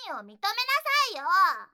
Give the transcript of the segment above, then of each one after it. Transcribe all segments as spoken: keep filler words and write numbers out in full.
を認めなさいよ。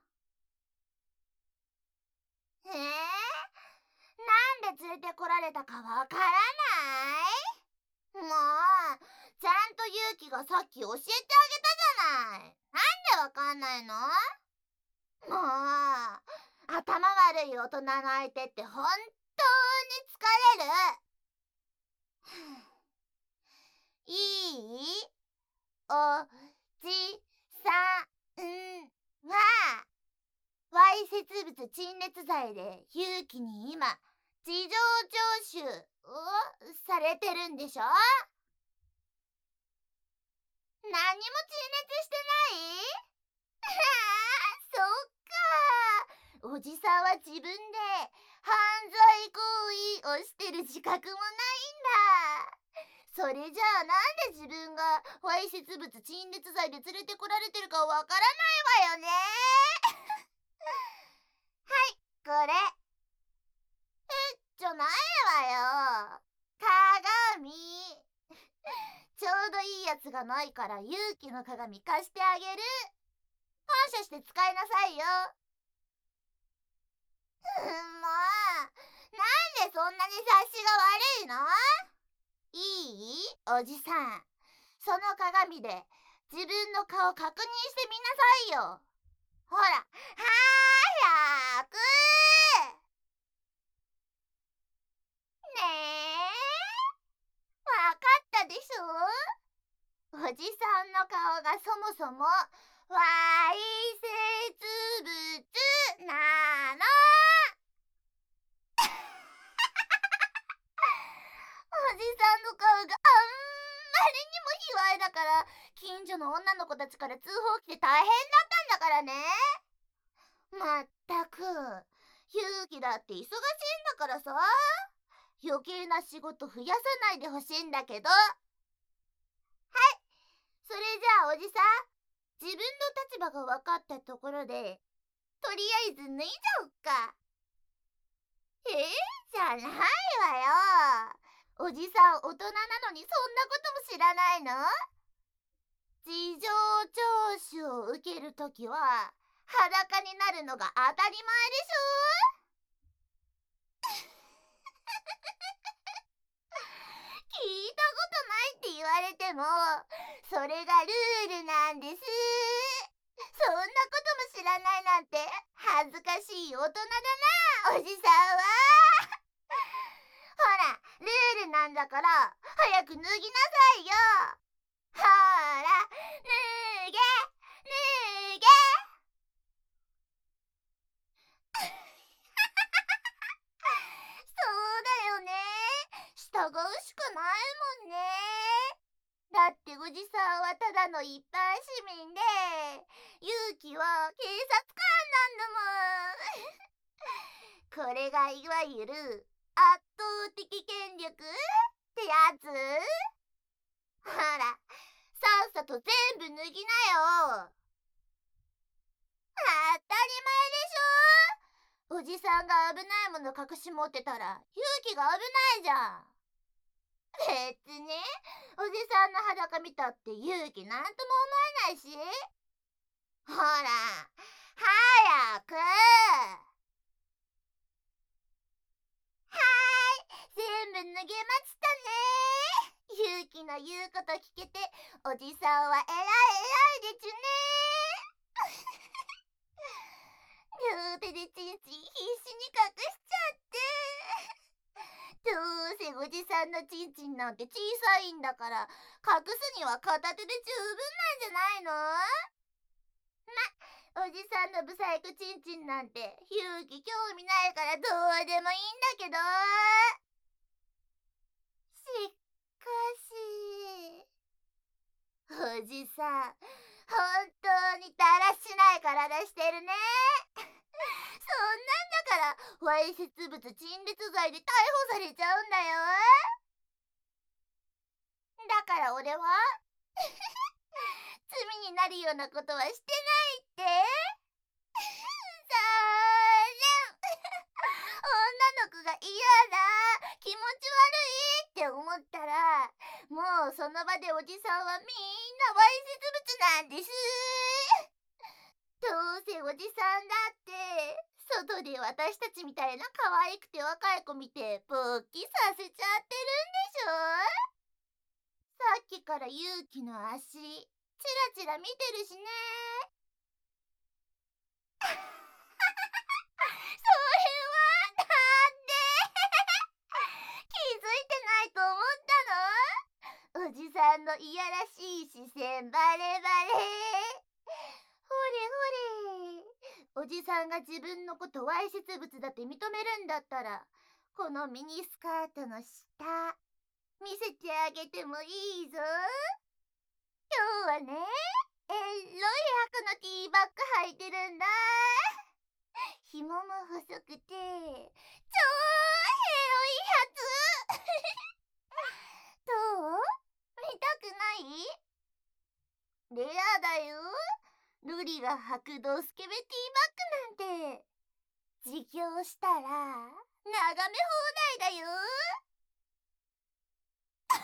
えー、なんで連れてこられたかわからない？もう、ちゃんとゆうきがさっき教えてあげたじゃない。なんでわかんないの？もう、頭悪い大人の相手って本当に疲れる。いい？おじさんはわいせつ物陳列罪でゆうきに今事情聴取をされてるんでしょ？何も陳列してない？ああ、そっか。おじさんは自分で犯罪行為をしてる自覚もないんだ。それじゃあなんで自分がわいせつ物陳列罪で連れてこられてるかわからないわよね。はい、これ。え、じゃないわよ。鏡。ちょうどいいやつがないからゆうきの鏡貸してあげる。感謝して使いなさいよ。もう、なんでそんなに察しが悪いの？いい？おじさん、その鏡で自分の顔確認してみなさいよ。ほら、はやく。ねえ、わかったでしょ？おじさんの顔がそもそもわいせつ物なの。おじさんの顔があんまりにも卑猥だから近所の女の子たちから通報来て大変だったんだからね。まったく、ゆうきだって忙しいんだからさ、余計な仕事増やさないでほしいんだけど。はい、それじゃあおじさん、自分の立場が分かったところでとりあえず脱いじゃおっか。えー、じゃないわよ。おじさん大人なのにそんなことも知らないの？事情聴取を受けるときは裸になるのが当たり前でしょ？聞いたことないって言われてもそれがルールなんです。そんなことも知らないなんて恥ずかしい大人だな、おじさんは。ほら、ルールなんだから早く脱ぎなさいよ。ほら、脱げ脱げ。そうだよね。従うしかないもんね。だっておじさんはただの一般市民で、ゆうきは警察官なんだもん。これがいわゆる圧倒的権力ってやつ？ほら、さっさと全部脱ぎなよ。当たり前でしょ？おじさんが危ないもの隠し持ってたらゆうきが危ないじゃん。別におじさんの裸見たってゆうきなんとも思わないし。ほら、早く。はーい、全部脱げましたね。ゆうきの言うこと聞けておじさんは偉い偉いですね。両手でチンチン必死に隠しちゃって。どうせおじさんのチンチンなんて小さいんだから隠すには片手で十分なんじゃないの？ま、おじさんのブサイクチンチンなんてゆうき興味ないからどうでもいいんだけど。しかし、おじさん本当にだらしない体してるね。そんなんだからわいせつ物陳列罪で逮捕されちゃうんだよ。だから俺は罪になるようなことはしてないって。女の子が嫌だ、気持ち悪いって思ったらもうその場でおじさんはみんなわいせつ物なんです。 どうせおじさんだって、外で私たちみたいな可愛くて若い子見て勃起させちゃってるんでしょ。さっきから勇気の足、チラチラ見てるしね。それはなんで気づいてないと思ったの？おじさんのいやらしい視線バレバレ。ほれほれ。おじさんが自分のことわいせつ物だって認めるんだったら、このミニスカートの下、見せてあげてもいいぞ。今日はね、エロい箱のティーバッグ履いてるんだ。紐も細くて、超エロいやつ。どう？見たくない？レアだよ。ルリが履くドスケベティーバッグなんて、自供したら、眺め放題だよ。うっ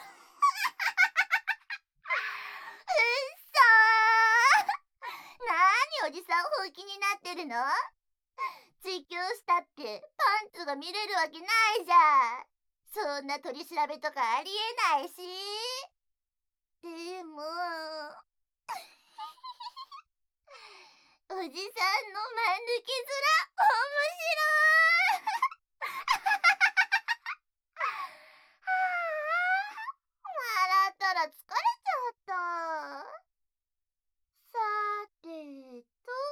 そー。なーにおじさん本気になってるの？自供したってパンツが見れるわけないじゃん。そんな取り調べとかありえないし。でもおじさんの間抜け面面白い。笑ったら疲れちゃった。さて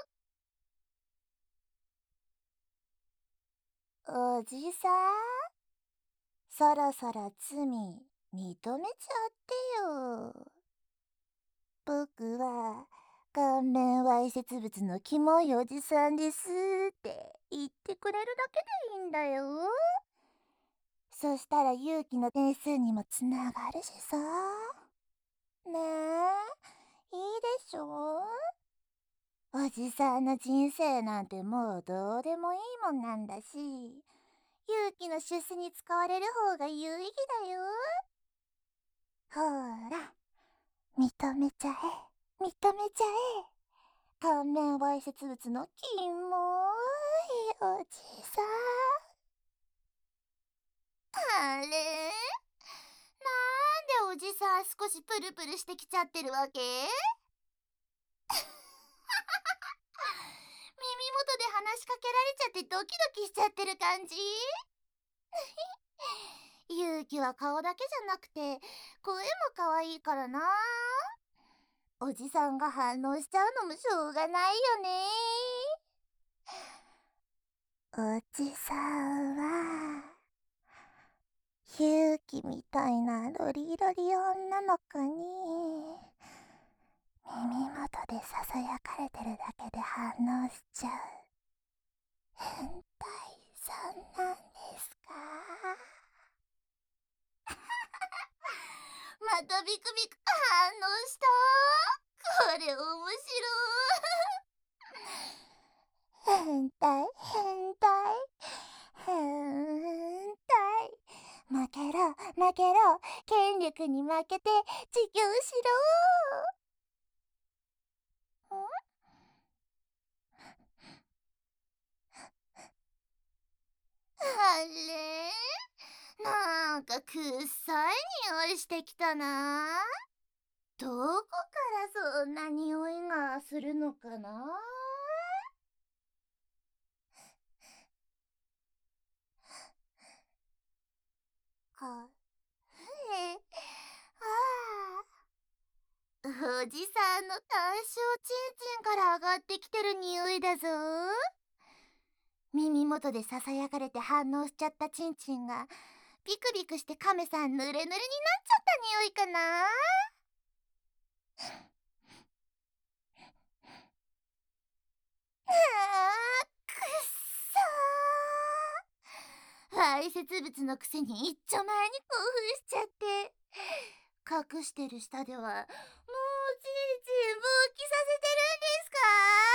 と、おじさん、そろそろ罪認めちゃってよ。僕は顔面わいせつ物のキモいおじさんですって言ってくれるだけでいいんだよ。そしたら勇気の点数にもつながるしさ。ねえ、いいでしょ？おじさんの人生なんてもうどうでもいいもんなんだし、勇気の出世に使われる方が有意義だよ。ほーら、認めちゃえ、認めちゃえ。顔面わいせつ物のキモいおじさん。あれ？なんでおじさん少しプルプルしてきちゃってるわけ？耳元で話しかけられちゃってドキドキしちゃってる感じ？勇気は顔だけじゃなくて声も可愛いからな。おじさんが反応しちゃうのもしょうがないよね。おじさんは勇気みたいなロリロリ女の子に耳元でささやかれてるだけで反応しちゃう変態さんなんですか？またビクビク反応した。これ面白い。変態変態変態。負けろ負けろ、権力に負けて自供しろ。ん？あれ？なんかくっさい匂いしてきたな。どこからそんな匂いがするのかな？か、え、ああ、おじさんの短小ちんちんから上がってきてる匂いだぞ。耳元でささやかれて反応しちゃったちんちんがビクビクしてカメさんぬれぬれになっちゃった匂いかな。あー、くっそー。わいせつ物のくせに一丁前に興奮しちゃって、隠してる舌ではもうちんちん勃起させてるんですか？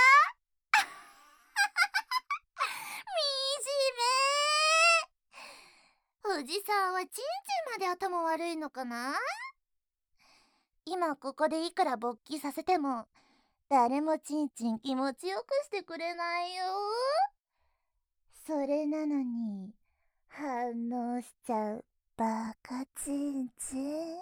惨め。おじさんはちんちんまで頭悪いのかな？今ここでいくら勃起させても誰もちんちん気持ちよくしてくれないよ。それなのに、反応しちゃうバカちんちん。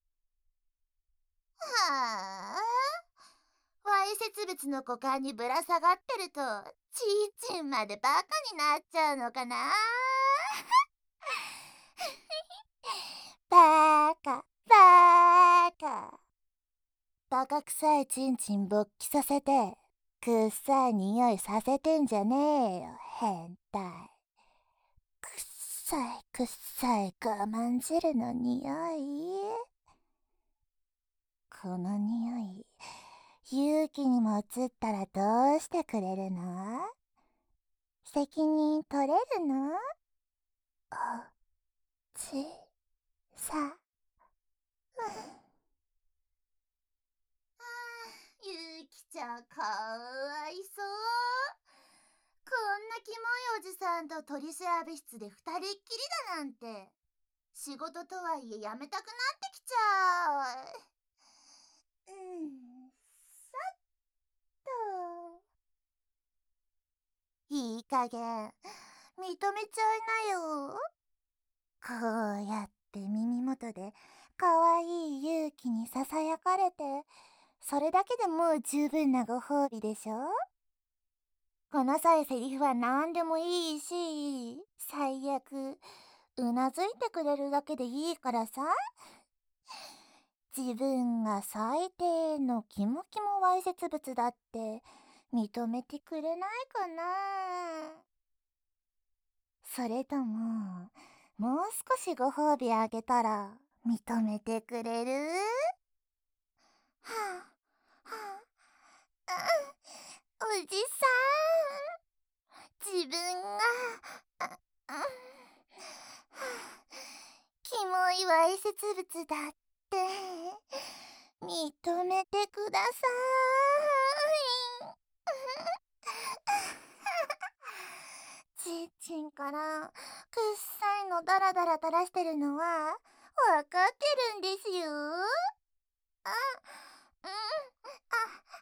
はあ。わいせつ物の股間にぶら下がってると、ちんちんまでバカになっちゃうのかな。バカ、バカ。バカ臭いちんちん勃起させて、くっさい匂いさせてんじゃねえよ、変態。くっさいくっさい我慢汁の匂い。この匂い、勇気にも移ったらどうしてくれるの？責任取れるの？おちさ、うん。ゆうきちゃんかわいそう。こんなキモいおじさんと取り調べ室で二人っきりだなんて。仕事とはいえやめたくなってきちゃう。うん、さっと。いい加減、認めちゃいなよ。こうやって耳元でかわいい勇気にささやかれて、それだけでもう十分なご褒美でしょ。この際セリフは何でもいいし、最悪うなずいてくれるだけでいいからさ。自分が最低のキモキモわいせつ物だって認めてくれないかな。それとももう少しご褒美あげたら認めてくれる？はあ、はあ、うん、おじさん、自分が、あ、うん、はあ、キモいわいせつ物だって認めてください。ちんちんからくっさいのダラダラ垂らしてるのはわかってるんですよ。あ、うん、あ、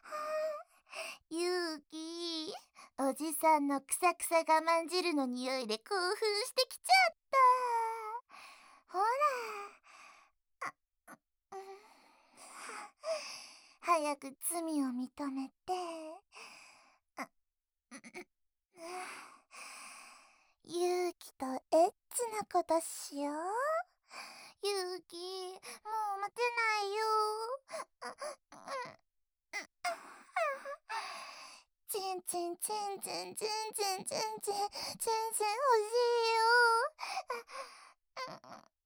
ゆうき、おじさんのくさくさ我慢汁の匂いで興奮してきちゃった。ほら、あ、うん、早く罪を認めて。あ、勇気とエッチなことしよう。勇気、もう待てないよ。ちんちんちんちんちんちんちんちんちんちん欲しいよ。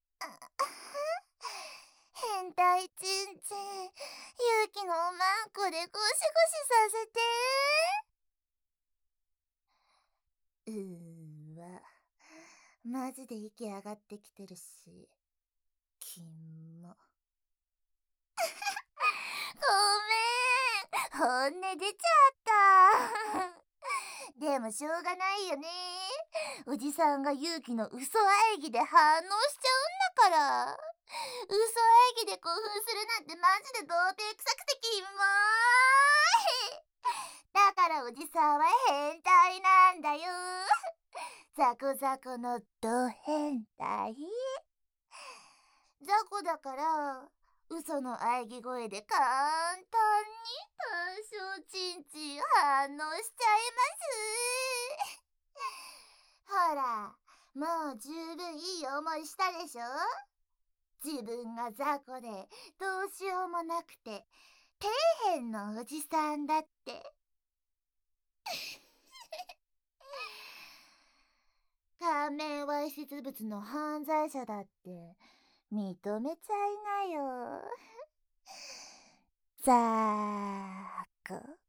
変態ちんちん、勇気のおまんこでゴシゴシさせて。うーわ、マジで息上がってきてるし、キモ。ごめん、本音出ちゃった。でもしょうがないよね。おじさんが勇気の嘘演技で反応しちゃうんだから。嘘演技で興奮するなんてマジで童貞臭くてキモーい。だからおじさんは変態なんだよ。ザコザコのド変態。ザコだから嘘の喘ぎ声で簡単に多少チンチン反応しちゃいます。ほら、もう十分いい思いしたでしょ。自分が雑魚でどうしようもなくて底辺のおじさんだって。仮面わいせつ物の犯罪者だって認めちゃいなよ。ザーコ。